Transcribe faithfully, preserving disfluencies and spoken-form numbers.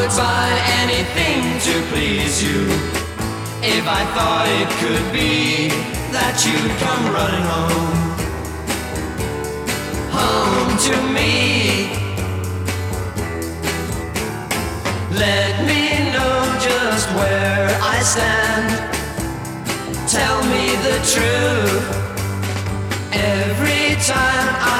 would buy anything to please you if I thought it could be that you'd come running home, home to me. Let me know just where I stand. Tell me the truth every time I